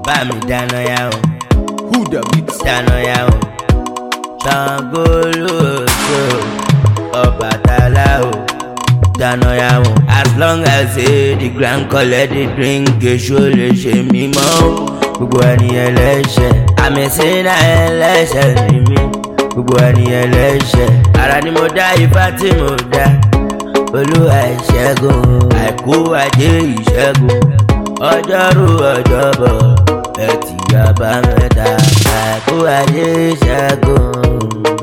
bá mi dáná yá o. Who the mix? Dáná yá o. Ṣàngó Olóòṣà Ọbàtálá o. Dáná yá o. As long as the grand collect the drink, èṣù lè ṣe mí mọ́ o. Gbogbo ènìyàn ẹlẹ́ṣẹ̀, àmì sínú ẹlẹ́ṣẹ̀ ni mí. Gbogbo ènìyàn ẹlẹ́ṣẹ̀, ara ni mo dá, ifá tí mo dá. Olúwa ìṣẹ́gun, àìkú ajé ìṣẹ́gun, ọjọ́rú ọjọ́bọ̀, ẹtì àbámẹ́ta, àìkú ajé ìṣẹ́gun,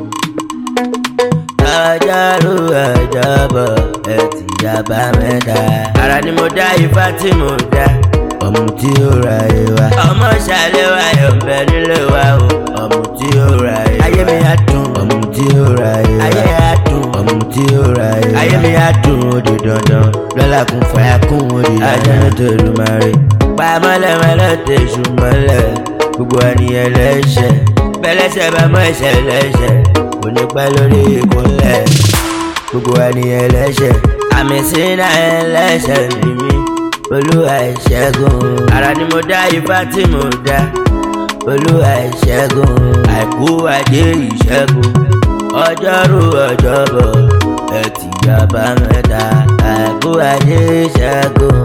ọjọ́rú ọjọ́bọ̀, ẹtì àbámẹ́ta. Ara ni mo dá, ifá tí mo dá. Ọmọ tí ó ra ìwà, ọmọ ṣàlẹ̀ wa yọ̀ bẹ nílé wa o. Ọmọ tí ó ra ìwà, ayé mi á dùn. Ọmọ tí ó ra ìwà, ayé á dùn. Ọmọ tí ó ra ìwà, ayé mi á dùn. Ó di dandan, lọ́la kún fàyà kún ó di dandan. Ajẹ́nu tó lù máa rí, pa mọ́lẹ́mọ́lẹ́ tẹ̀sù mọ́lẹ̀. Gbogbo ènìyàn lẹ́ṣẹ̀, bẹ́lẹ́ṣẹ̀ bá mọ́ ẹ̀ṣẹ̀ lẹ́ṣẹ̀, kò ní pẹ́ lórí ìkúnlẹ̀. Gbogbo ènìyàn lẹ́ṣẹ̀, àmì sínú ẹlẹ́ṣẹ̀ ni mí. Olúwa ìṣẹ́gun, ara ni mo dá, ifá tí mo dá. Olúwa ìṣẹ́gun, àìkú ajé ìṣẹ́gun, ọjọ́rú ọjọ́bọ̀, ẹtì àbámẹ́ta, àìkú ajé ìṣẹ́gun,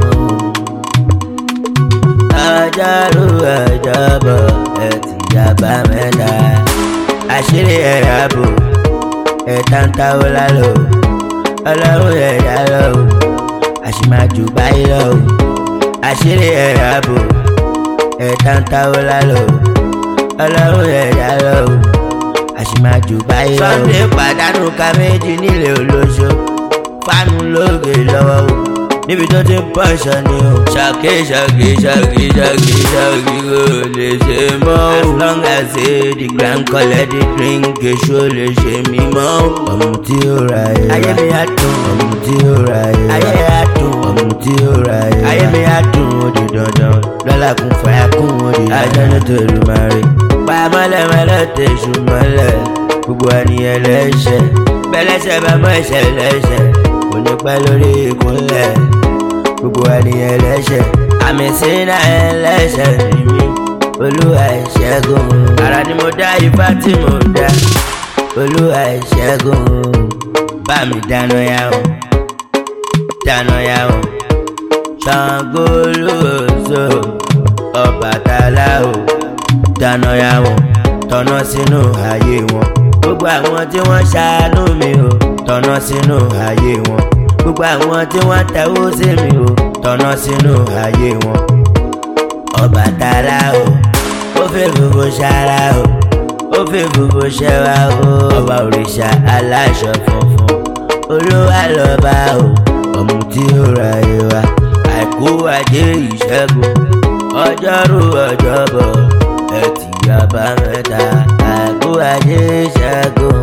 ọjọ́rú ọjọ́bọ̀, ẹtì àbámẹ́ta. Àṣírí ẹ̀yà bò, ẹ̀ta ń táwó lálọ́, ọlọ́run ẹ̀yà lọ́wọ́, àṣìmájú báyìí lọ́wọ́. Àṣírí ẹ̀yà bò, ẹ̀ta ń táwó lálọ́, ọlọ́run ẹ̀yà lọ́wọ́, àṣìmájú báyìí lọ́wọ́. Sunday pàdánù ká méjì nílé olóṣó, fánú lóògè lọ́wọ́ o, níbi tó ti ń pọ̀ṣọ ni o. Ṣàkí ṣàkí ṣàkí ṣàkí ṣàkí kò lè ṣe mọ́ o. As long as the grand collect the drink, èṣù lè ṣe mí mọ́ o. Ọmọ tí ó ra ìwà, ayé mi á dùn. Ọmọ tí ó ra ìwà, ayé á dùn. Ọmọ tí ó ra ìwà, ayé mi á dùn. Ó di dandan, lọ́la kún fàyà kún ó di dandan. Ajẹ́nu tó lù máa rí, pa mọ́lẹ́mọ́lẹ́ tẹ̀sù mọ́lẹ̀. Gbogbo ènìyàn lẹ́ṣẹ̀, bẹ́lẹ́ṣẹ̀ bá mọ́ ẹ̀ṣẹ̀ lẹ́ṣẹ̀, kò ní pẹ́ lórí ìkúnlẹ̀. Gbogbo ènìyàn ẹlẹ́ṣẹ̀, àmì sínú ẹlẹ́ṣẹ̀ ni mí. Olúwa ìṣẹ́gun, ara ni mo dá, ifá tí mo dá. Olúwa ìṣẹ́gun, bá mi dáná yá o. Dáná yá o. Ṣàngó Olóòṣà Ọbàtálá o. Dáná yá o. Tọ̀nà sínú ayé wọn, gbogbo àwọn tí wọ́n ṣàánú mi o. Tọ̀nà sínú ayé wọn, gbogbo àwọn tí wọ́n tẹ̀wó sí mi o. Tọ̀nà sínú ayé wọn. Ọbàtálá o, ó fẹ́ gbogbo ṣara o, ó fẹ́ gbogbo ṣẹwa o. Ọba òrìṣà aláṣọ funfun, Olúwa lọ́ba o. Ọmọ tí ó ra ìwà, àìkú ajé ìṣẹ́gun, ọjọ́rú ọjọ́bọ̀, ẹtì àbámẹ́ta, àìkú ajé ìṣẹ́gun,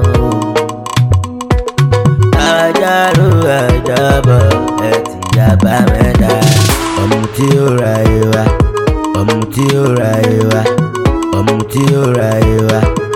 ọjọ́rú ọjọ́bọ̀, ẹtì àbámẹ́ta. Ọmọ tí ó ra ìwà, ọmọ tí ó ra ìwà, ọmọ tí ó ra ìwà.